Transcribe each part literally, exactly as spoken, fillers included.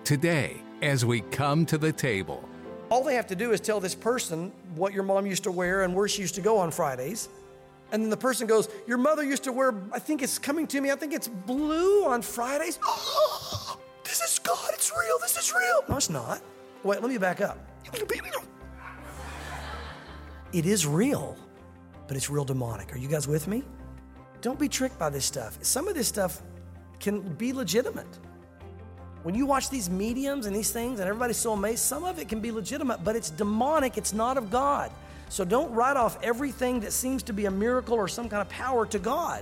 today as we come to the table. All they have to do is tell this person what your mom used to wear and where she used to go on Fridays. And then the person goes, your mother used to wear, I think it's coming to me, I think it's blue on Fridays. Oh, this is God, it's real, this is real. No, it's not. Wait, let me back up. It is real, but it's real demonic. Are you guys with me? Don't be tricked by this stuff. Some of this stuff can be legitimate. When you watch these mediums and these things and everybody's so amazed, some of it can be legitimate, but it's demonic, it's not of God. So don't write off everything that seems to be a miracle or some kind of power to God.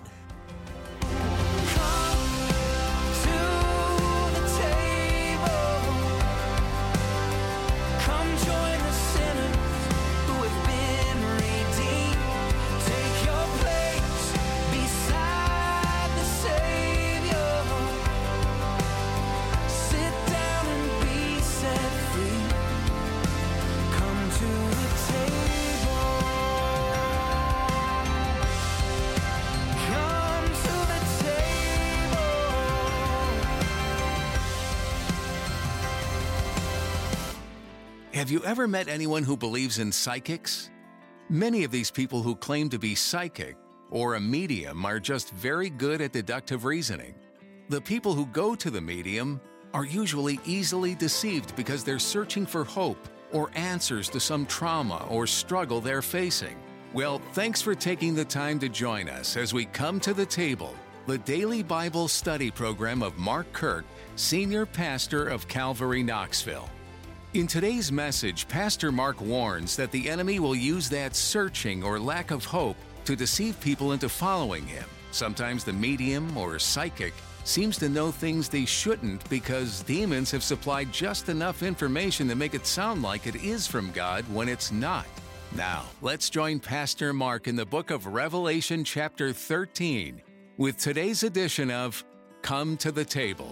Have you ever met anyone who believes in psychics? Many of these people who claim to be psychic or a medium are just very good at deductive reasoning. The people who go to the medium are usually easily deceived because they're searching for hope or answers to some trauma or struggle they're facing. Well, thanks for taking the time to join us as we come to the table, the daily Bible study program of Mark Kirk, Senior Pastor of Calvary Knoxville. In today's message, Pastor Mark warns that the enemy will use that searching or lack of hope to deceive people into following him. Sometimes the medium or psychic seems to know things they shouldn't because demons have supplied just enough information to make it sound like it is from God when it's not. Now, let's join Pastor Mark in the book of Revelation chapter thirteen with today's edition of Come to the Table.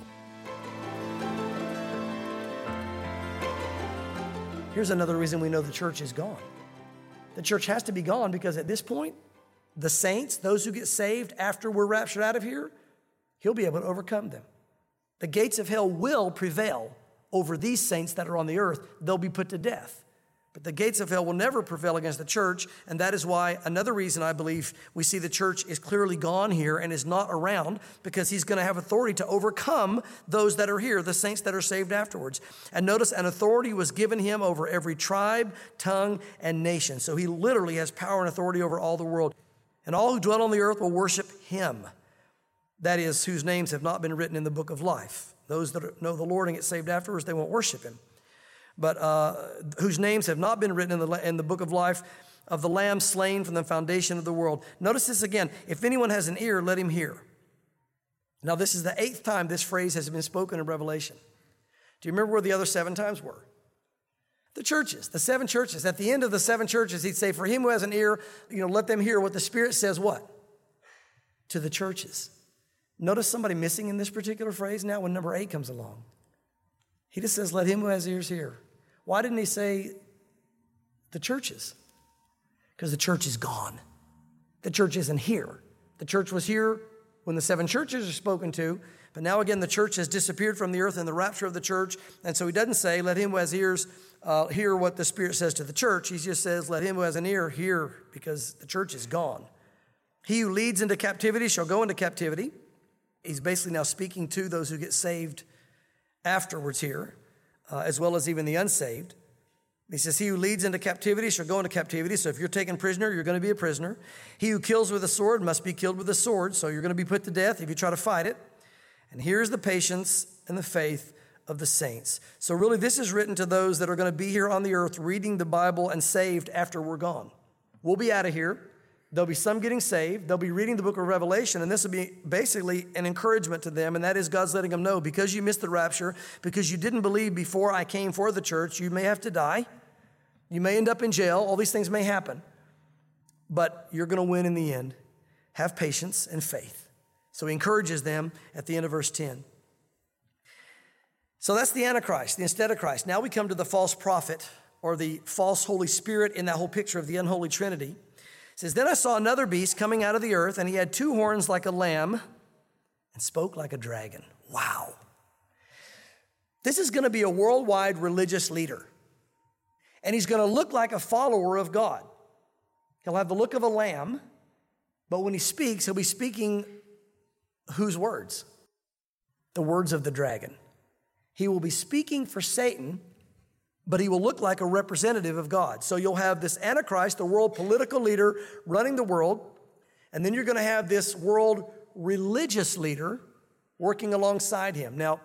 Here's another reason we know the church is gone. The church has to be gone because at this point, the saints, those who get saved after we're raptured out of here, he'll be able to overcome them. The gates of hell will prevail over these saints that are on the earth. They'll be put to death. But the gates of hell will never prevail against the church, and that is why another reason I believe we see the church is clearly gone here and is not around, because he's going to have authority to overcome those that are here, the saints that are saved afterwards. And notice, an authority was given him over every tribe, tongue, and nation. So he literally has power and authority over all the world. And all who dwell on the earth will worship him. That is, whose names have not been written in the book of life. Those that know the Lord and get saved afterwards, they won't worship him. But uh, whose names have not been written in the, in the book of life of the Lamb slain from the foundation of the world. Notice this again. If anyone has an ear, let him hear. Now, this is the eighth time this phrase has been spoken in Revelation. Do you remember where the other seven times were? The churches, the seven churches. At the end of the seven churches, he'd say, for him who has an ear, you know, let them hear what the Spirit says what? To the churches. Notice somebody missing in this particular phrase now when number eight comes along. He just says, let him who has ears hear. Why didn't he say the churches? Because the church is gone. The church isn't here. The church was here when the seven churches are spoken to, but now again the church has disappeared from the earth in the rapture of the church, and so he doesn't say, let him who has ears uh, hear what the Spirit says to the church. He just says, let him who has an ear hear, because the church is gone. He who leads into captivity shall go into captivity. He's basically now speaking to those who get saved afterwards here, uh, as well as even the unsaved. He says, he who leads into captivity shall go into captivity. So if you're taken prisoner, you're going to be a prisoner. He who kills with a sword must be killed with a sword. So you're going to be put to death if you try to fight it. And here's the patience and the faith of the saints. So really, this is written to those that are going to be here on the earth reading the Bible and saved after we're gone. We'll be out of here. There'll be some getting saved. They'll be reading the book of Revelation, and this will be basically an encouragement to them, and that is God's letting them know, because you missed the rapture, because you didn't believe before I came for the church, you may have to die. You may end up in jail. All these things may happen, but you're going to win in the end. Have patience and faith. So he encourages them at the end of verse ten. So that's the Antichrist, the instead of Christ. Now we come to the false prophet, or the false Holy Spirit in that whole picture of the unholy Trinity. It says, then I saw another beast coming out of the earth, and he had two horns like a lamb and spoke like a dragon. Wow. This is going to be a worldwide religious leader. And he's going to look like a follower of God. He'll have the look of a lamb, but when he speaks, he'll be speaking whose words? The words of the dragon. He will be speaking for Satan, but he will look like a representative of God. So you'll have this Antichrist, the world political leader running the world, and then you're going to have this world religious leader working alongside him. Now,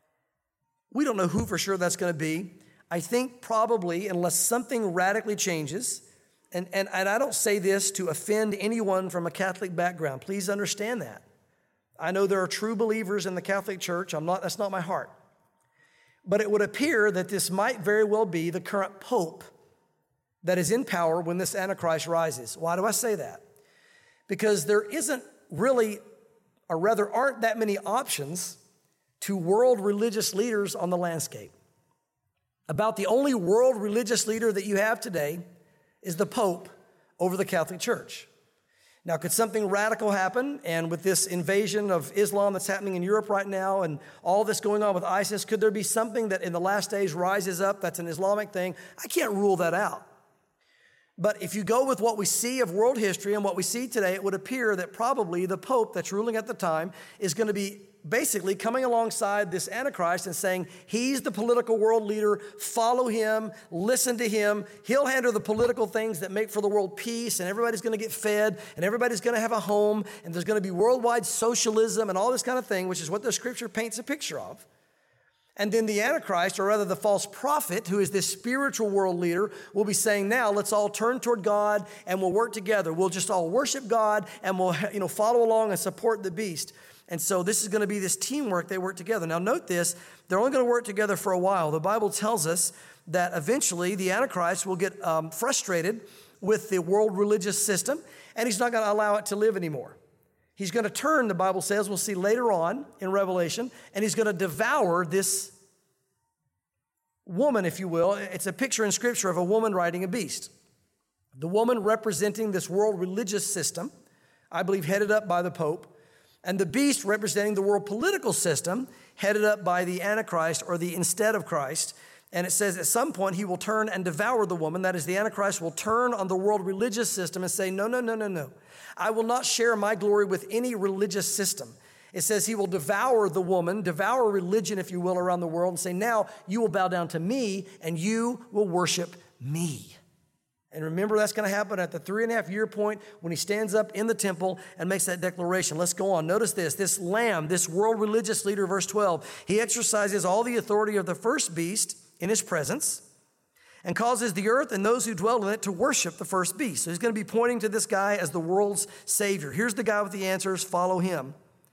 we don't know who for sure that's going to be. I think probably, unless something radically changes, and, and, and I don't say this to offend anyone from a Catholic background. Please understand that. I know there are true believers in the Catholic Church. I'm not, that's not my heart. But it would appear that this might very well be the current pope that is in power when this Antichrist rises. Why do I say that? Because there isn't really, or rather aren't that many options to world religious leaders on the landscape. About the only world religious leader that you have today is the Pope over the Catholic Church. Now, could something radical happen? And with this invasion of Islam that's happening in Europe right now and all this going on with ISIS, could there be something that in the last days rises up that's an Islamic thing? I can't rule that out. But if you go with what we see of world history and what we see today, it would appear that probably the Pope that's ruling at the time is going to be basically coming alongside this Antichrist and saying, he's the political world leader, follow him, listen to him. He'll handle the political things that make for the world peace, and everybody's going to get fed, and everybody's going to have a home, and there's going to be worldwide socialism and all this kind of thing, which is what the scripture paints a picture of. And then the Antichrist, or rather the false prophet, who is this spiritual world leader, will be saying, now let's all turn toward God and we'll work together. We'll just all worship God and we'll, you know, follow along and support the beast. And so this is going to be this teamwork. They work together. Now note this, they're only going to work together for a while. The Bible tells us that eventually the Antichrist will get um, frustrated with the world religious system, and he's not going to allow it to live anymore. He's going to turn, the Bible says, we'll see later on in Revelation, and he's going to devour this woman, if you will. It's a picture in Scripture of a woman riding a beast. The woman representing this world religious system, I believe headed up by the Pope, and the beast representing the world political system headed up by the Antichrist or the instead of Christ. And it says at some point he will turn and devour the woman. That is, the Antichrist will turn on the world religious system and say, no, no, no, no, no. I will not share my glory with any religious system. It says he will devour the woman, devour religion, if you will, around the world and say, now you will bow down to me and you will worship me. And remember, that's going to happen at the three and a half year point when he stands up in the temple and makes that declaration. Let's go on. Notice this, this lamb, this world religious leader, verse twelve, he exercises all the authority of the first beast in his presence and causes the earth and those who dwell in it to worship the first beast. So he's going to be pointing to this guy as the world's savior. Here's the guy with the answers. Follow him.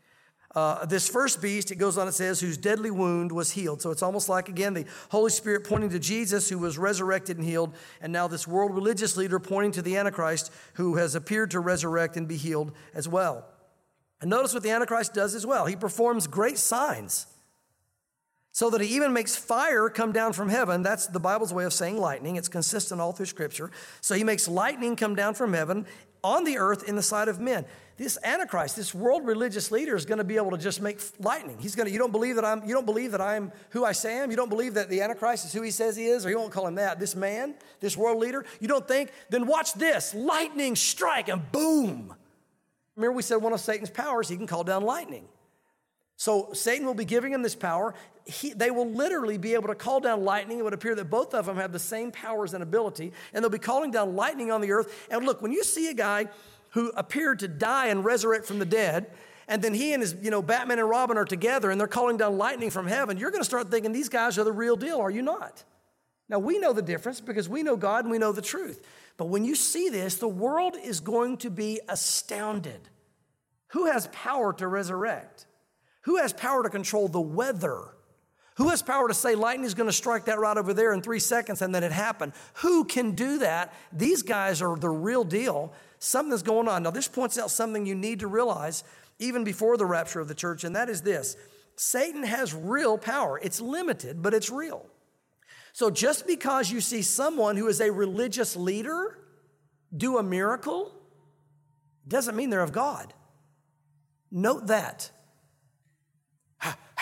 Uh, this first beast, it goes on, it says, whose deadly wound was healed. So it's almost like, again, the Holy Spirit pointing to Jesus who was resurrected and healed, and now this world religious leader pointing to the Antichrist who has appeared to resurrect and be healed as well. And notice what the Antichrist does as well. He performs great signs so that he even makes fire come down from heaven. That's the Bible's way of saying lightning. It's consistent all through Scripture. So he makes lightning come down from heaven on the earth in the sight of men. This Antichrist, this world religious leader, is going to be able to just make lightning. He's going to. You don't believe that I'm. You don't believe that I'm who I say I am. You don't believe that the Antichrist is who he says he is, or you won't call him that. This man, this world leader. You don't think? Then watch this: lightning strike and boom. Remember, we said one of Satan's powers, he can call down lightning. So Satan will be giving him this power. He, they will literally be able to call down lightning. It would appear that both of them have the same powers and ability, and they'll be calling down lightning on the earth. And look, when you see a guy who appeared to die and resurrect from the dead, and then he and his, you know, Batman and Robin are together, and they're calling down lightning from heaven, you're going to start thinking these guys are the real deal, are you not? Now, we know the difference because we know God and we know the truth. But when you see this, the world is going to be astounded. Who has power to resurrect? Who has power to control the weather? Who has power to say lightning is going to strike that right over there in three seconds and then it happened? Who can do that? These guys are the real deal. Something's going on. Now, this points out something you need to realize even before the rapture of the church, and that is this. Satan has real power. It's limited, but it's real. So just because you see someone who is a religious leader do a miracle doesn't mean they're of God. Note that.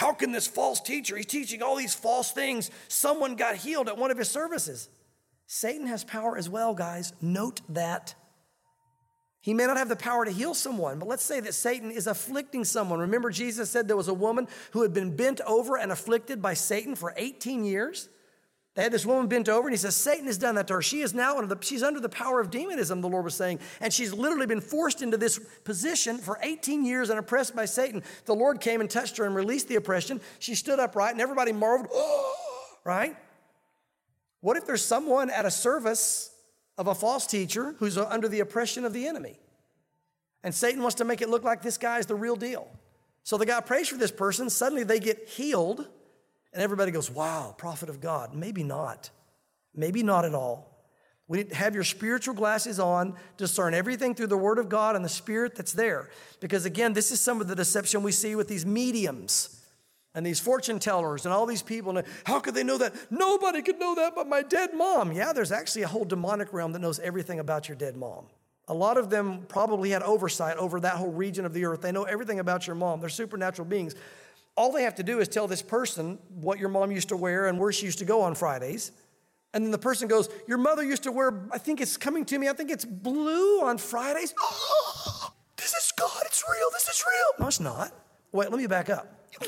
how can this false teacher, he's teaching all these false things, someone got healed at one of his services. Satan has power as well, guys. Note that. He may not have the power to heal someone, but let's say that Satan is afflicting someone. Remember, Jesus said there was a woman who had been bent over and afflicted by Satan for eighteen years. They had this woman bent over, and he says, Satan has done that to her. She is now under the, she's under the power of demonism, the Lord was saying, and she's literally been forced into this position for eighteen years and oppressed by Satan. The Lord came and touched her and released the oppression. She stood upright, and everybody marveled, oh, right? What if there's someone at a service of a false teacher who's under the oppression of the enemy? And Satan wants to make it look like this guy is the real deal. So the guy prays for this person, suddenly they get healed, and everybody goes, wow, prophet of God. Maybe not. Maybe not at all. We need to have your spiritual glasses on, discern everything through the Word of God and the Spirit that's there. Because again, this is some of the deception we see with these mediums and these fortune tellers and all these people. And how could they know that? Nobody could know that but my dead mom. Yeah, there's actually a whole demonic realm that knows everything about your dead mom. A lot of them probably had oversight over that whole region of the earth. They know everything about your mom. They're supernatural beings. All they have to do is tell this person what your mom used to wear and where she used to go on Fridays. And then the person goes, your mother used to wear, I think it's coming to me, I think it's blue on Fridays. Oh, this is God, it's real, this is real. No, it's not. Wait, let me back up.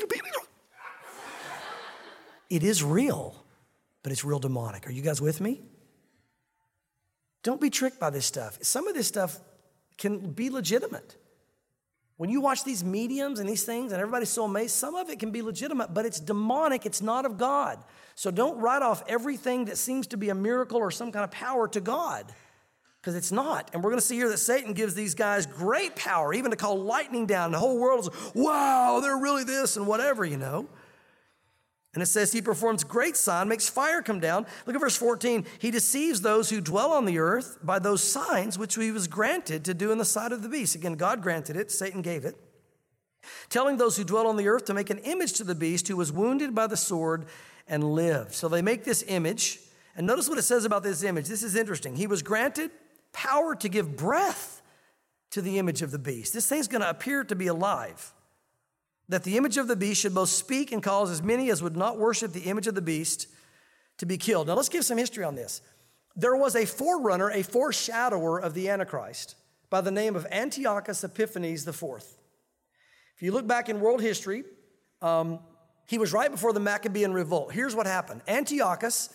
It is real, but it's real demonic. Are you guys with me? Don't be tricked by this stuff. Some of this stuff can be legitimate. When you watch these mediums and these things and everybody's so amazed, some of it can be legitimate, but it's demonic. It's not of God. So don't write off everything that seems to be a miracle or some kind of power to God, because it's not. And we're going to see here that Satan gives these guys great power, even to call lightning down. The whole world is, wow, they're really this and whatever, you know. And it says he performs great sign, makes fire come down. Look at verse fourteen. He deceives those who dwell on the earth by those signs which he was granted to do in the sight of the beast. Again, God granted it, Satan gave it. Telling those who dwell on the earth to make an image to the beast who was wounded by the sword and lived. So they make this image. And notice what it says about this image. This is interesting. He was granted power to give breath to the image of the beast. This thing's going to appear to be alive. That the image of the beast should both speak and cause as many as would not worship the image of the beast to be killed. Now let's give some history on this. There was a forerunner, a foreshadower of the Antichrist by the name of Antiochus Epiphanes the fourth. If you look back in world history, um, he was right before the Maccabean revolt. Here's what happened. Antiochus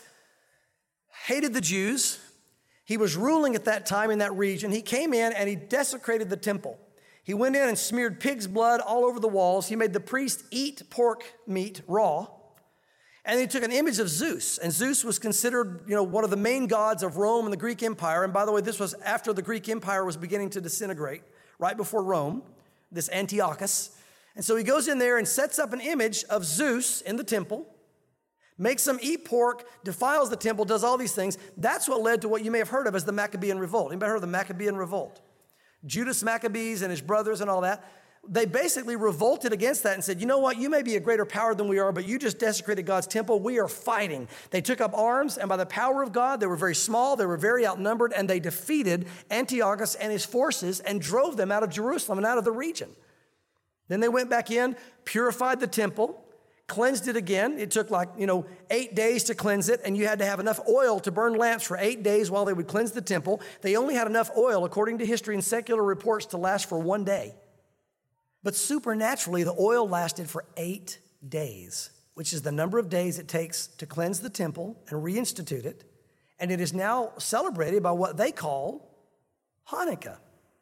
hated the Jews. He was ruling at that time in that region. He came in and he desecrated the temple. He went in and smeared pig's blood all over the walls. He made the priests eat pork meat raw. And he took an image of Zeus. And Zeus was considered, you know, one of the main gods of Rome and the Greek Empire. And by the way, this was after the Greek Empire was beginning to disintegrate, right before Rome, this Antiochus. And so he goes in there and sets up an image of Zeus in the temple, makes them eat pork, defiles the temple, does all these things. That's what led to what you may have heard of as the Maccabean revolt. Anybody heard of the Maccabean revolt? Judas Maccabees and his brothers and all that, they basically revolted against that and said, you know what, you may be a greater power than we are, but you just desecrated God's temple. We are fighting. They took up arms, and by the power of God, they were very small, they were very outnumbered, and they defeated Antiochus and his forces and drove them out of Jerusalem and out of the region. Then they went back in, purified the temple, cleansed it again. It took like, you know, eight days to cleanse it, and you had to have enough oil to burn lamps for eight days while they would cleanse the temple. They only had enough oil, according to history and secular reports, to last for one day. But supernaturally, the oil lasted for eight days, which is the number of days it takes to cleanse the temple and reinstitute it. And it is now celebrated by what they call Hanukkah.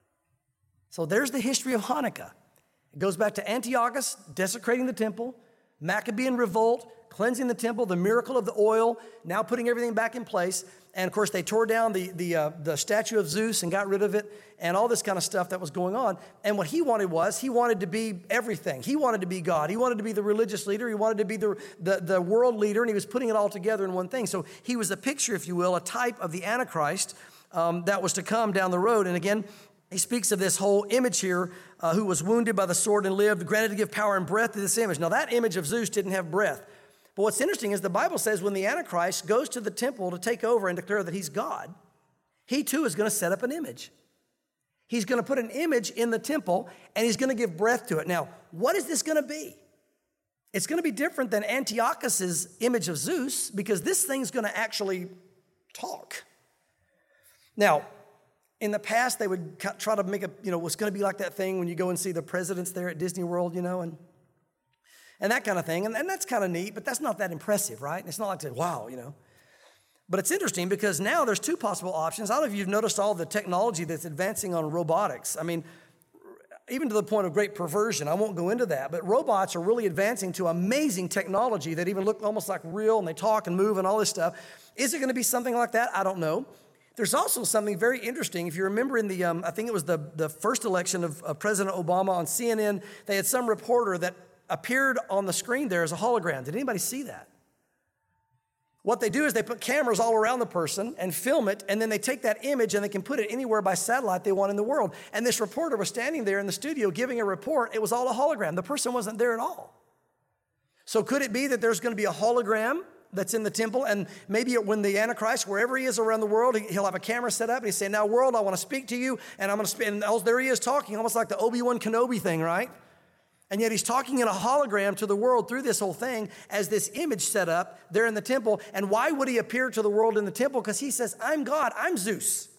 So there's the history of Hanukkah. It goes back to Antiochus desecrating the temple, Maccabean revolt, cleansing the temple, the miracle of the oil, now putting everything back in place. And of course, they tore down the, the, uh, the statue of Zeus and got rid of it and all this kind of stuff that was going on. And what he wanted was, he wanted to be everything. He wanted to be God. He wanted to be the religious leader. He wanted to be the, the, the world leader, and he was putting it all together in one thing. So he was a picture, if you will, a type of the Antichrist um, that was to come down the road. And again, he speaks of this whole image here, uh, who was wounded by the sword and lived, granted to give power and breath to this image. Now, that image of Zeus didn't have breath. But what's interesting is the Bible says when the Antichrist goes to the temple to take over and declare that he's God, he too is going to set up an image. He's going to put an image in the temple, and he's going to give breath to it. Now, what is this going to be? It's going to be different than Antiochus's image of Zeus because this thing's going to actually talk. Now, in the past, they would try to make a, you know, what's going to be like that thing when you go and see the presidents there at Disney World, you know, and and that kind of thing. And, and that's kind of neat, but that's not that impressive, right? It's not like, to, wow, you know. But it's interesting because now there's two possible options. I don't know if you've noticed all the technology that's advancing on robotics. I mean, even to the point of great perversion. I won't go into that, but robots are really advancing to amazing technology that even look almost like real, and they talk and move and all this stuff. Is it going to be something like that? I don't know. There's also something very interesting. If you remember in the, um, I think it was the, the first election of, of President Obama on C N N, they had some reporter that appeared on the screen there as a hologram. Did anybody see that? What they do is they put cameras all around the person and film it, and then they take that image and they can put it anywhere by satellite they want in the world. And this reporter was standing there in the studio giving a report. It was all a hologram. The person wasn't there at all. So could it be that there's going to be a hologram that's in the temple, and maybe when the Antichrist, wherever he is around the world, he'll have a camera set up and he's saying, now world, I want to speak to you, and I'm going to speak, and there he is talking, almost like the Obi-Wan Kenobi thing, right? And yet he's talking in a hologram to the world through this whole thing as this image set up there in the temple. And why would he appear to the world in the temple? Because he says, I'm God, I'm Zeus.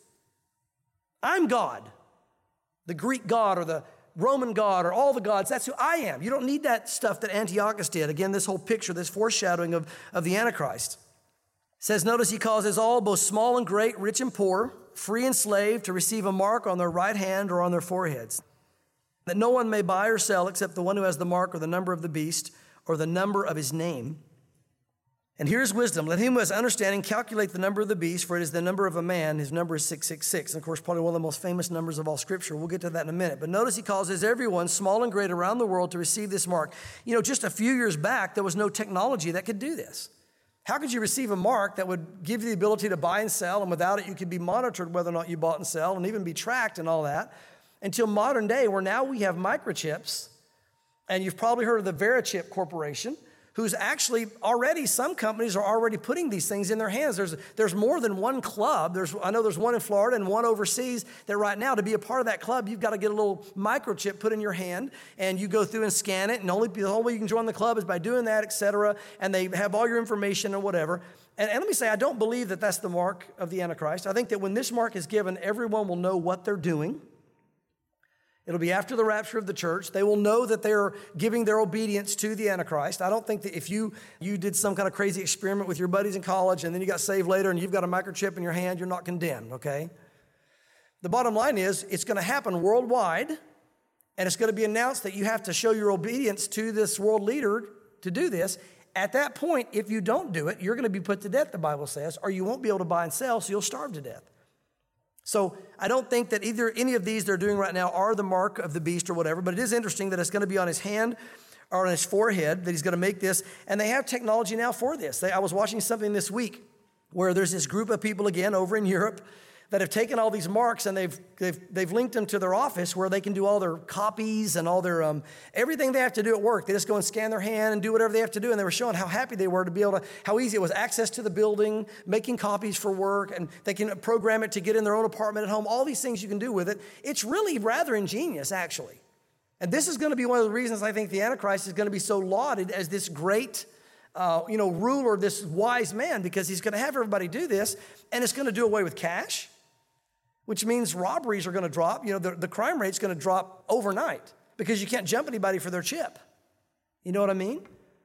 I'm God. The Greek God or the Roman God or all the gods, that's who I am. You don't need that stuff that Antiochus did. Again, this whole picture, this foreshadowing of, of the Antichrist. It says, notice he causes all, both small and great, rich and poor, free and slave, to receive a mark on their right hand or on their foreheads, that no one may buy or sell except the one who has the mark or the number of the beast or the number of his name. And here's wisdom. Let him who has understanding calculate the number of the beast, for it is the number of a man. His number is six six six. And of course, probably one of the most famous numbers of all Scripture. We'll get to that in a minute. But notice he causes everyone, small and great, around the world to receive this mark. You know, just a few years back, there was no technology that could do this. How could you receive a mark that would give you the ability to buy and sell, and without it, you could be monitored whether or not you bought and sell, and even be tracked and all that? Until modern day, where now we have microchips, and you've probably heard of the Verichip Corporation, who's actually already, some companies are already putting these things in their hands. There's, there's more than one club. There's, I know there's one in Florida and one overseas that right now, to be a part of that club, you've got to get a little microchip put in your hand, and you go through and scan it, and only, the only way you can join the club is by doing that, et cetera, and they have all your information or whatever. And, and let me say, I don't believe that that's the mark of the Antichrist. I think that when this mark is given, everyone will know what they're doing. It'll be after the rapture of the church. They will know that they're giving their obedience to the Antichrist. I don't think that if you, you did some kind of crazy experiment with your buddies in college and then you got saved later and you've got a microchip in your hand, you're not condemned, okay? The bottom line is it's going to happen worldwide, and it's going to be announced that you have to show your obedience to this world leader to do this. At that point, if you don't do it, you're going to be put to death, the Bible says, or you won't be able to buy and sell, so you'll starve to death. So I don't think that either any of these they're doing right now are the mark of the beast or whatever, but it is interesting that it's going to be on his hand or on his forehead that he's going to make this. And they have technology now for this. They, I was watching something this week where there's this group of people again over in Europe that have taken all these marks and they've they've, they've linked them to their office where they can do all their copies and all their, um, everything they have to do at work. They just go and scan their hand and do whatever they have to do. And they were showing how happy they were to be able to, how easy it was, access to the building, making copies for work, and they can program it to get in their own apartment at home, all these things you can do with it. It's really rather ingenious, actually. And this is going to be one of the reasons I think the Antichrist is going to be so lauded as this great uh, you know, ruler, this wise man, because he's going to have everybody do this, and it's going to do away with cash, which means robberies are going to drop. You know, the, the crime rate's going to drop overnight because you can't jump anybody for their chip. You know what I mean?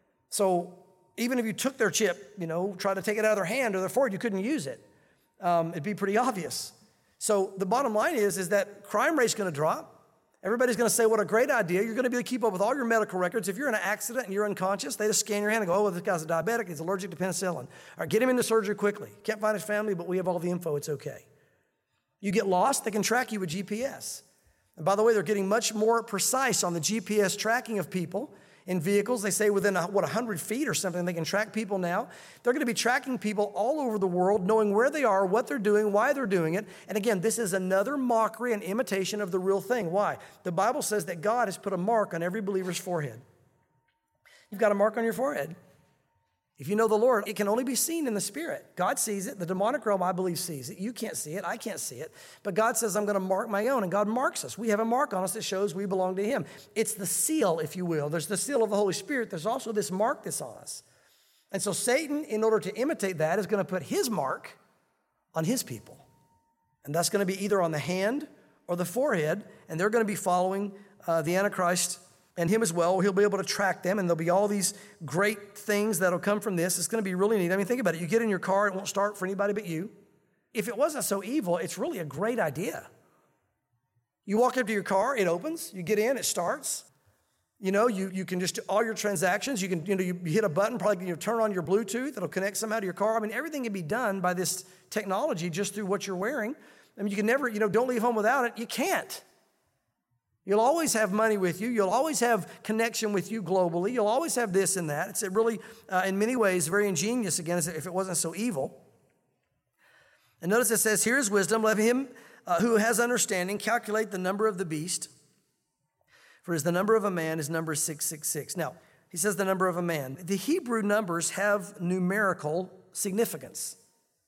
So even if you took their chip, you know, try to take it out of their hand or their forehead, you couldn't use it. Um, it'd be pretty obvious. So the bottom line is, is that crime rate's going to drop. Everybody's going to say, what a great idea. You're going to be able to keep up with all your medical records. If you're in an accident and you're unconscious, they just scan your hand and go, oh, well, this guy's a diabetic. He's allergic to penicillin. All right, get him into surgery quickly. Can't find his family, but we have all the info. It's okay. You get lost, they can track you with G P S. And by the way, they're getting much more precise on the G P S tracking of people in vehicles. They say within, what, one hundred feet or something, they can track people now. They're going to be tracking people all over the world, knowing where they are, what they're doing, why they're doing it. And again, this is another mockery and imitation of the real thing. Why? The Bible says that God has put a mark on every believer's forehead. You've got a mark on your forehead. If you know the Lord, it can only be seen in the Spirit. God sees it. The demonic realm, I believe, sees it. You can't see it. I can't see it. But God says, I'm going to mark my own. And God marks us. We have a mark on us that shows we belong to him. It's the seal, if you will. There's the seal of the Holy Spirit. There's also this mark that's on us. And so Satan, in order to imitate that, is going to put his mark on his people. And that's going to be either on the hand or the forehead. And they're going to be following uh, the Antichrist and him as well. He'll be able to track them, and there'll be all these great things that'll come from this. It's going to be really neat. I mean, think about it. You get in your car, it won't start for anybody but you. If it wasn't so evil, it's really a great idea. You walk up to your car, it opens. You get in, it starts. You know, you, you can just do all your transactions. You can, you know, you hit a button, probably you turn on your Bluetooth. It'll connect somehow to your car. I mean, everything can be done by this technology just through what you're wearing. I mean, you can never, you know, don't leave home without it. You can't. You'll always have money with you. You'll always have connection with you globally. You'll always have this and that. It's a really, uh, in many ways, very ingenious, again, as if it wasn't so evil. And notice it says, here is wisdom. Let him uh, who has understanding calculate the number of the beast. For as the number of a man, his number is six six six. Now, he says the number of a man. The Hebrew numbers have numerical significance.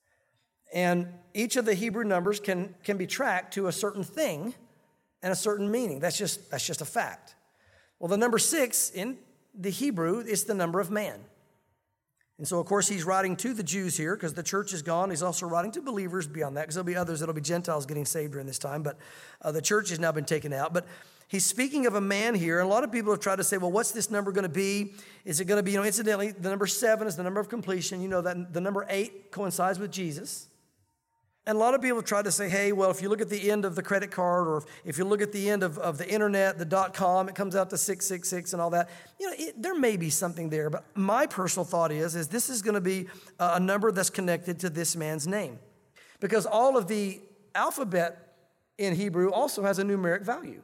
And each of the Hebrew numbers can, can be tracked to a certain thing and a certain meaning. That's just, that's just a fact. Well, the number six in the Hebrew is the number of man. And so, of course, he's writing to the Jews here because the church is gone. He's also writing to believers beyond that because there'll be others that'll be Gentiles getting saved during this time. But uh, the church has now been taken out. But he's speaking of a man here. And a lot of people have tried to say, well, what's this number going to be? Is it going to be, you know, incidentally, the number seven is the number of completion. You know that the number eight coincides with Jesus. And a lot of people try to say, hey, well, if you look at the end of the credit card or if, if you look at the end of, of the internet, the dot-com, it comes out to six six six and all that. You know, it, there may be something there. But my personal thought is, is this is going to be a number that's connected to this man's name. Because all of the alphabet in Hebrew also has a numeric value.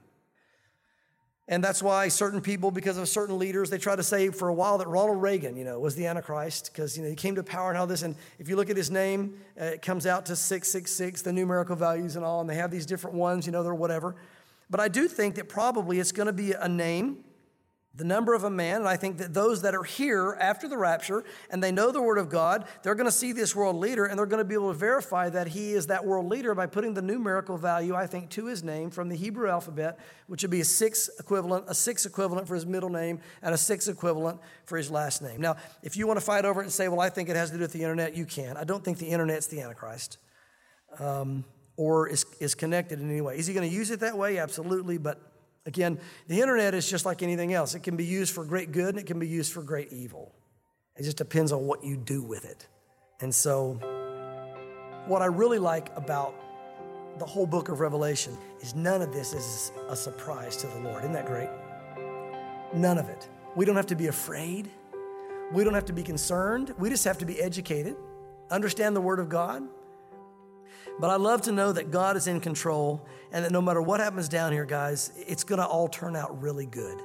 And that's why certain people, because of certain leaders, they try to say for a while that Ronald Reagan, you know, was the Antichrist because, you know, he came to power and all this. And if you look at his name, uh, it comes out to six six six, the numerical values and all, and they have these different ones, you know, they're whatever. But I do think that probably it's going to be a name, the number of a man, and I think that those that are here after the rapture and they know the word of God, they're going to see this world leader and they're going to be able to verify that he is that world leader by putting the numerical value, I think, to his name from the Hebrew alphabet, which would be a six equivalent, a six equivalent for his middle name and a six equivalent for his last name. Now, if you want to fight over it and say, well, I think it has to do with the internet, you can. I don't think the internet's the Antichrist um, or is, is connected in any way. Is he going to use it that way? Absolutely, but again, the internet is just like anything else. It can be used for great good and it can be used for great evil. It just depends on what you do with it. And so what I really like about the whole book of Revelation is none of this is a surprise to the Lord. Isn't that great? None of it. We don't have to be afraid. We don't have to be concerned. We just have to be educated, understand the Word of God. But I love to know that God is in control and that no matter what happens down here, guys, it's going to all turn out really good.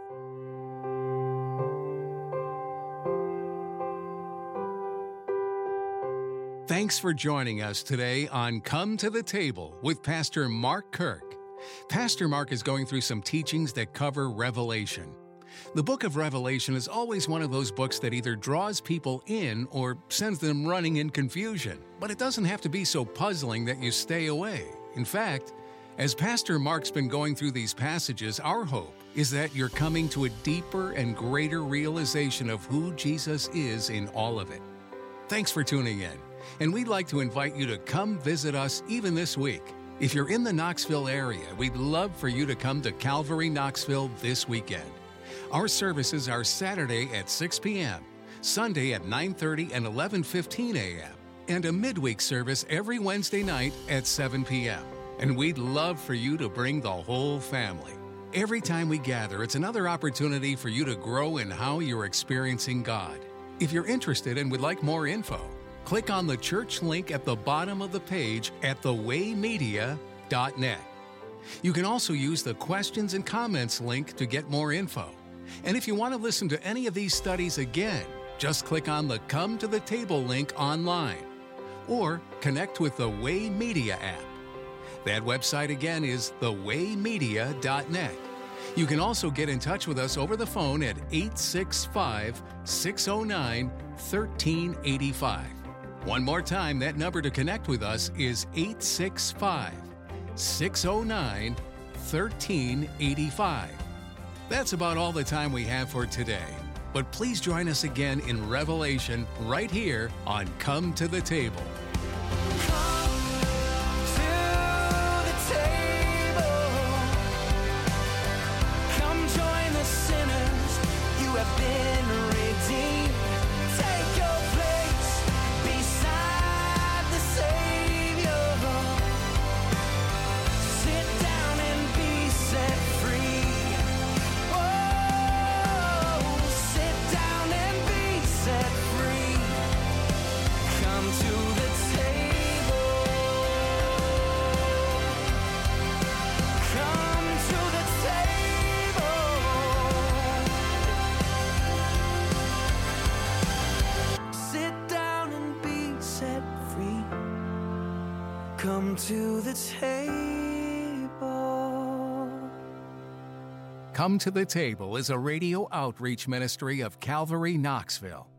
Thanks for joining us today on Come to the Table with Pastor Mark Kirk. Pastor Mark is going through some teachings that cover Revelation. The book of Revelation is always one of those books that either draws people in or sends them running in confusion. But it doesn't have to be so puzzling that you stay away. In fact, as Pastor Mark's been going through these passages, our hope is that you're coming to a deeper and greater realization of who Jesus is in all of it. Thanks for tuning in, and we'd like to invite you to come visit us even this week. If you're in the Knoxville area, we'd love for you to come to Calvary Knoxville this weekend. Our services are Saturday at six p.m., Sunday at nine thirty and eleven fifteen a.m., and a midweek service every Wednesday night at seven p.m. And we'd love for you to bring the whole family. Every time we gather, it's another opportunity for you to grow in how you're experiencing God. If you're interested and would like more info, click on the church link at the bottom of the page at the way media dot net. You can also use the questions and comments link to get more info. And if you want to listen to any of these studies again, just click on the Come to the Table link online or connect with the Way Media app. That website again is the way media dot net. You can also get in touch with us over the phone at eight six five, six oh nine, thirteen eighty-five. One more time, that number to connect with us is eight six five, six oh nine, one three eight five. That's about all the time we have for today. But please join us again in Revelation right here on Come to the Table. Come to the table. Come to the Table is a radio outreach ministry of Calvary Knoxville.